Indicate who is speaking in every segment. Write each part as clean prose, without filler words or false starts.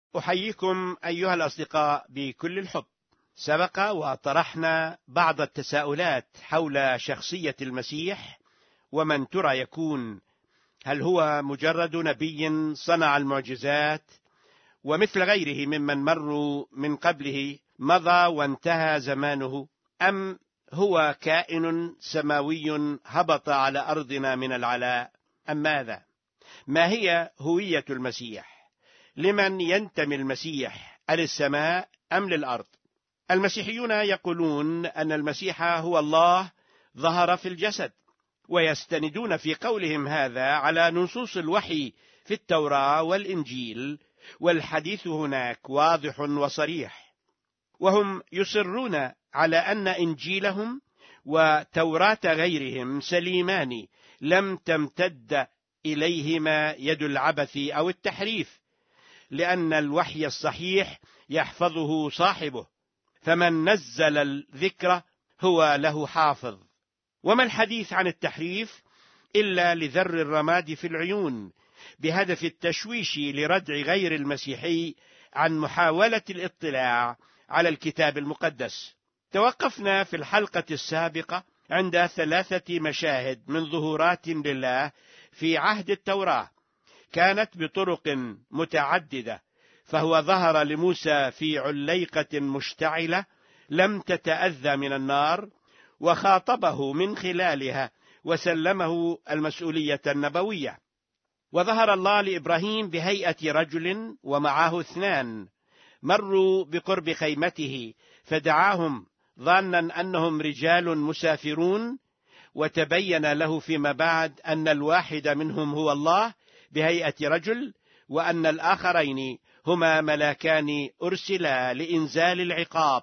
Speaker 1: أحييكم أيها الأصدقاء بكل الحب. سبق وطرحنا بعض التساؤلات حول شخصية المسيح ومن ترى يكون، هل هو مجرد نبي صنع المعجزات ومثل غيره ممن مروا من قبله مضى وانتهى زمانه، أم هو كائن سماوي هبط على أرضنا من العلاء، أم ماذا؟ ما هي هوية المسيح؟ لمن ينتمي المسيح؟ للسماء أم للأرض؟ المسيحيون يقولون أن المسيح هو الله ظهر في الجسد، ويستندون في قولهم هذا على نصوص الوحي في التوراة والإنجيل، والحديث هناك واضح وصريح، وهم يصرون على أن إنجيلهم وتوراة غيرهم سليمان لم تمتد إليهما يد العبث أو التحريف، لأن الوحي الصحيح يحفظه صاحبه، فمن نزل الذكر هو له حافظ. وما الحديث عن التحريف إلا لذر الرماد في العيون بهدف التشويش لردع غير المسيحي عن محاولة الاطلاع على الكتاب المقدس. توقفنا في الحلقة السابقة عند 3 مشاهد من ظهورات لله في عهد التوراة، كانت بطرق متعددة، فهو ظهر لموسى في عليقة مشتعلة لم تتأذى من النار، وخاطبه من خلالها وسلمه المسؤولية النبوية. وظهر الله لإبراهيم بهيئة رجل ومعه 2 مروا بقرب خيمته، فدعاهم ظانا أنهم رجال مسافرون، وتبين له فيما بعد أن الواحد منهم هو الله بهيئة رجل، وأن الآخرين هما ملاكان أرسلا لإنزال العقاب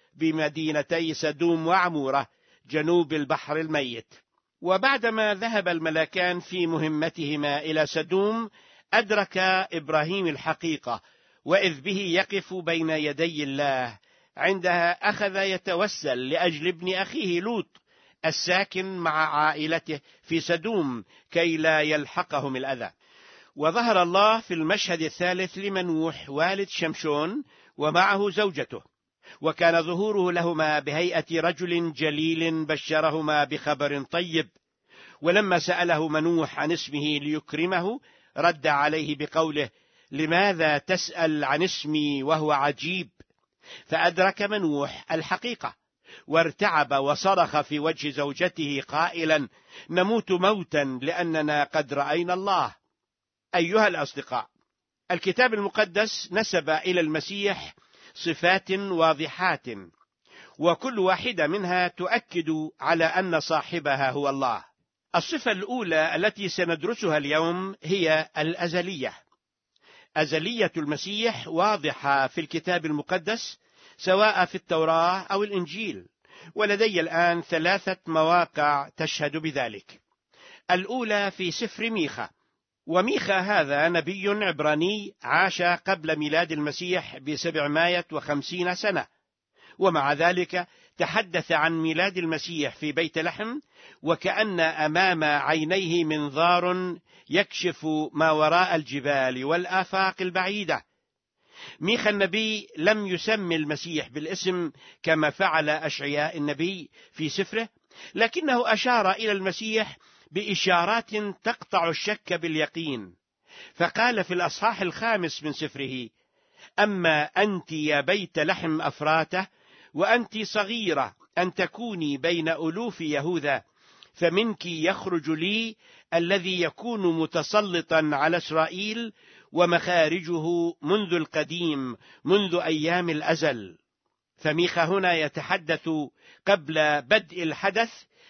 Speaker 1: بمدينتي سدوم وعمورة جنوب البحر الميت. وبعدما ذهب الملاكان في مهمتهما إلى سدوم، أدرك إبراهيم الحقيقة، وإذ به يقف بين يدي الله. عندها أخذ يتوسل لأجل ابن أخيه لوط الساكن مع عائلته في سدوم كي لا يلحقهم الأذى. وظهر الله في المشهد الثالث لمنوح والد شمشون ومعه زوجته، وكان ظهوره لهما بهيئة رجل جليل بشرهما بخبر طيب. ولما سأله منوح عن اسمه ليكرمه، رد عليه بقوله: لماذا تسأل عن اسمي وهو عجيب؟ فأدرك منوح الحقيقة، وارتعب وصرخ في وجه زوجته قائلا: نموت موتا لأننا قد رأينا الله. أيها الأصدقاء، الكتاب المقدس نسب إلى المسيح صفات واضحات، وكل واحدة منها تؤكد على أن صاحبها هو الله. الصفة الأولى التي سندرسها اليوم هي الأزلية. أزلية المسيح واضحة في الكتاب المقدس سواء في التوراة أو الإنجيل، ولدي الآن 3 مواقع تشهد بذلك. الأولى في سفر ميخا، وميخا هذا نبي عبراني عاش قبل ميلاد المسيح ب750 سنة، ومع ذلك تحدث عن ميلاد المسيح في بيت لحم وكأن أمام عينيه منظار يكشف ما وراء الجبال والآفاق البعيدة. ميخا النبي لم يسمي المسيح بالاسم كما فعل أشعياء النبي في سفره، لكنه أشار إلى المسيح بإشارات تقطع الشك باليقين، فقال في الأصحاح 5 من سفره: أما أنت يا بيت لحم أفراته، وأنت صغيرة أن تكوني بين ألوف يهوذا، فمنك يخرج لي الذي يكون متسلطا على إسرائيل، ومخارجه منذ القديم، منذ أيام الأزل. فميخا هنا يتحدث قبل بدء الحدث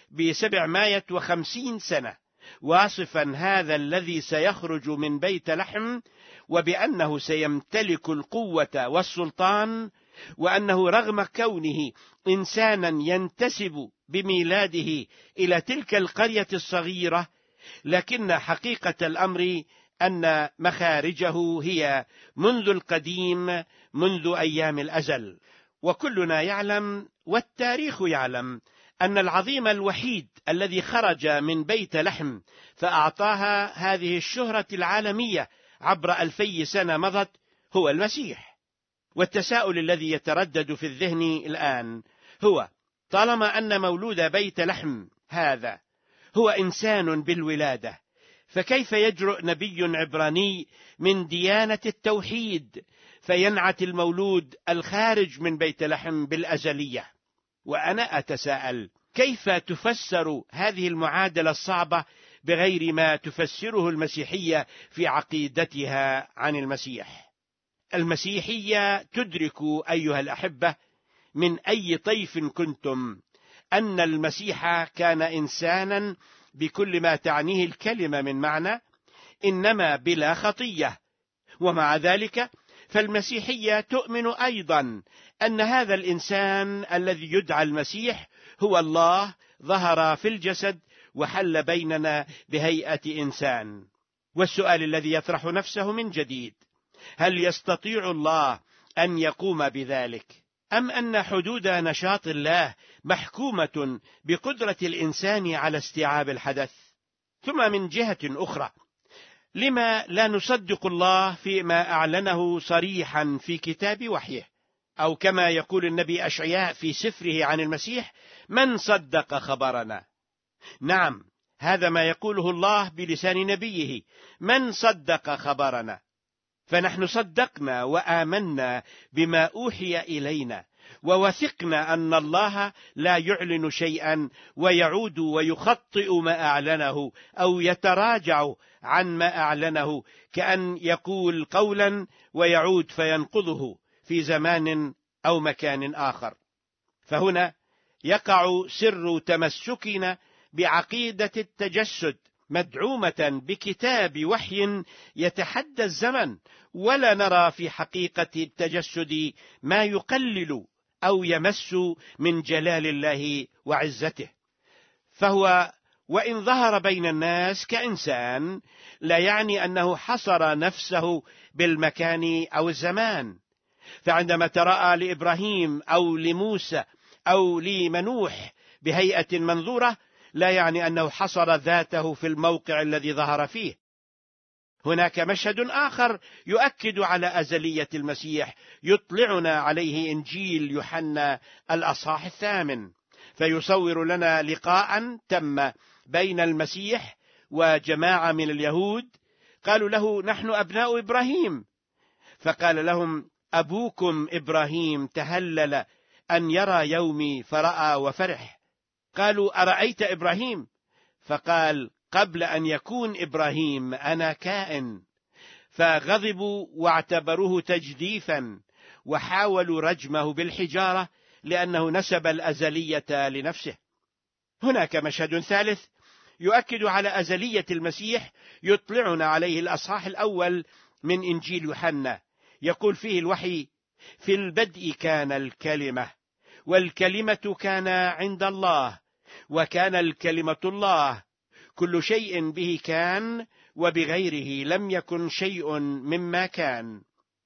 Speaker 1: ب750 سنة، واصفا هذا الذي سيخرج من بيت لحم، وبأنه سيمتلك القوة والسلطان، وأنه رغم كونه إنسانا ينتسب بميلاده إلى تلك القرية الصغيرة، لكن حقيقة الأمر أن مخارجه هي منذ القديم، منذ أيام الأزل. وكلنا يعلم والتاريخ يعلم أن العظيم الوحيد الذي خرج من بيت لحم فأعطاها هذه الشهرة العالمية عبر 2000 سنة مضت هو المسيح. والتساؤل الذي يتردد في الذهن الآن هو: طالما أن مولود بيت لحم هذا هو إنسان بالولادة، فكيف يجرؤ نبي عبراني من ديانة التوحيد فينعت المولود الخارج من بيت لحم بالأزلية؟ وأنا أتساءل: كيف تفسر هذه المعادلة الصعبة بغير ما تفسره المسيحية في عقيدتها عن المسيح؟ المسيحية تدرك أيها الأحبة من أي طيف كنتم أن المسيح كان إنسانا بكل ما تعنيه الكلمة من معنى، إنما بلا خطية. ومع ذلك فالمسيحية تؤمن أيضا أن هذا الإنسان الذي يدعى المسيح هو الله ظهر في الجسد وحل بيننا بهيئة إنسان. والسؤال الذي يطرح نفسه من جديد: هل يستطيع الله أن يقوم بذلك؟ أم أن حدود نشاط الله محكومة بقدرة الإنسان على استيعاب الحدث؟ ثم من جهة أخرى، لما لا نصدق الله فيما أعلنه صريحا في كتاب وحيه؟ أو كما يقول النبي أشعياء في سفره عن المسيح: من صدق خبرنا؟ نعم، هذا ما يقوله الله بلسان نبيه: من صدق خبرنا؟ فنحن صدقنا وآمنا بما أوحي إلينا، ووثقنا أن الله لا يعلن شيئا ويعود ويخطئ ما أعلنه أو يتراجع عن ما أعلنه، كأن يقول قولا ويعود فينقضه في زمان أو مكان آخر. فهنا يقع سر تمسكنا بعقيدة التجسد، مدعومة بكتاب وحي يتحدى الزمن، ولا نرى في حقيقة التجسد ما يقلل أو يمس من جلال الله وعزته. فهو وإن ظهر بين الناس كإنسان لا يعني أنه حصر نفسه بالمكان أو الزمان. فعندما تراءى لإبراهيم أو لموسى أو لمنوح بهيئة منظورة لا يعني أنه حصر ذاته في الموقع الذي ظهر فيه. هناك مشهد آخر يؤكد على أزلية المسيح يطلعنا عليه إنجيل يوحنا الأصحاح 8، فيصور لنا لقاء تم بين المسيح وجماعة من اليهود. قالوا له: نحن أبناء إبراهيم. فقال لهم: أبوكم إبراهيم تهلل أن يرى يومي فرأى وفرح. قالوا: أرأيت إبراهيم؟ فقال: قبل أن يكون إبراهيم أنا كائن. فغضبوا واعتبروه تجديفا وحاولوا رجمه بالحجارة لأنه نسب الأزلية لنفسه. هناك مشهد ثالث يؤكد على أزلية المسيح يطلعنا عليه الأصحاح الأول من إنجيل يوحنا. يقول فيه الوحي: في البدء كان الكلمة، والكلمة كان عند الله، وكان الكلمة الله. كل شيء به كان، وبغيره لم يكن شيء مما كان.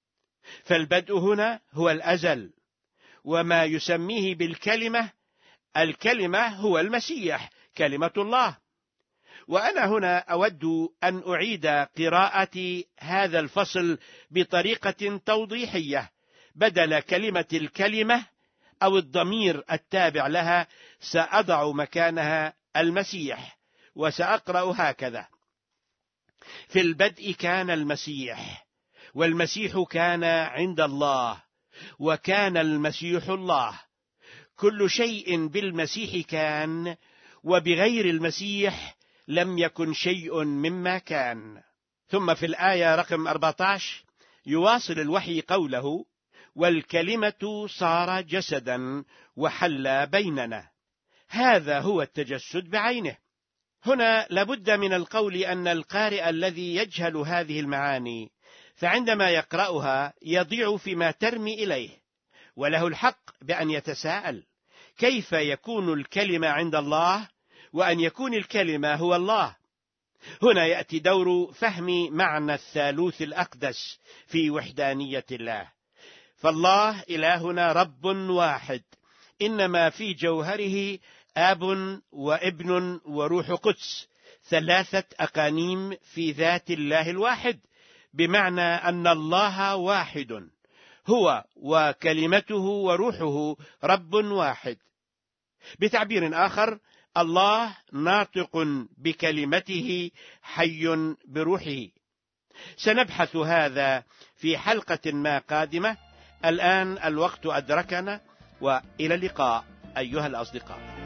Speaker 1: فالبدء هنا هو الأزل، وما يسميه بالكلمة، الكلمة هو المسيح كلمة الله. وأنا هنا أود أن أعيد قراءة هذا الفصل بطريقة توضيحية. بدل كلمة الكلمة أو الضمير التابع لها سأضع مكانها المسيح، وسأقرأ هكذا: في البدء كان المسيح، والمسيح كان عند الله، وكان المسيح الله. كل شيء بالمسيح كان، وبغير المسيح لم يكن شيء مما كان. ثم في الآية رقم 14 يواصل الوحي قوله: والكلمة صار جسدا وحل بيننا. هذا هو التجسد بعينه. هنا لابد من القول أن القارئ الذي يجهل هذه المعاني فعندما يقرأها يضيع فيما ترمي إليه، وله الحق بأن يتساءل: كيف يكون الكلمة عند الله وأن يكون الكلمة هو الله؟ هنا يأتي دور فهم معنى الثالوث الأقدس في وحدانية الله. فالله إلهنا رب واحد، إنما في جوهره آب وابن وروح قدس، ثلاثة أقانيم في ذات الله الواحد، بمعنى أن الله واحد، هو وكلمته وروحه رب واحد. بتعبير آخر، الله ناطق بكلمته حي بروحه. سنبحث هذا في حلقة ما قادمة. الآن الوقت أدركنا، وإلى اللقاء أيها الأصدقاء.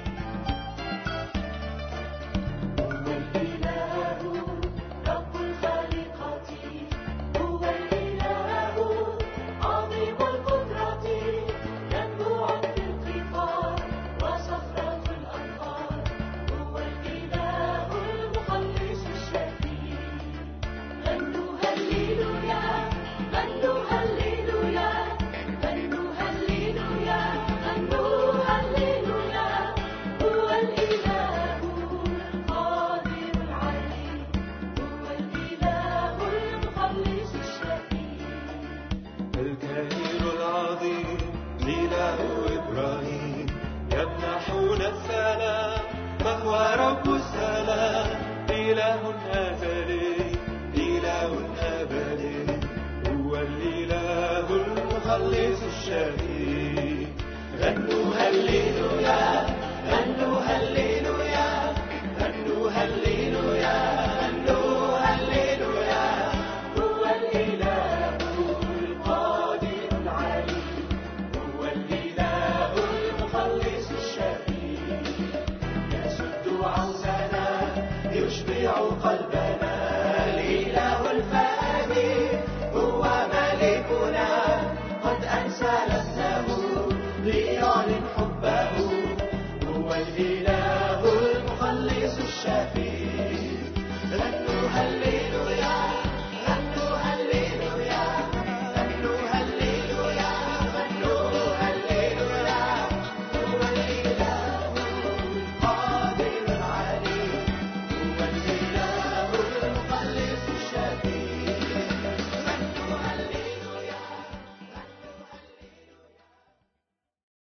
Speaker 2: غنوا هللويا، غنوا هللويا، غنوا هللويا، غنوا هللويا. هو الإله القادر العلي، هو الإله المخلص الشفيع. يسد عوزنا، يشبع قلبنا.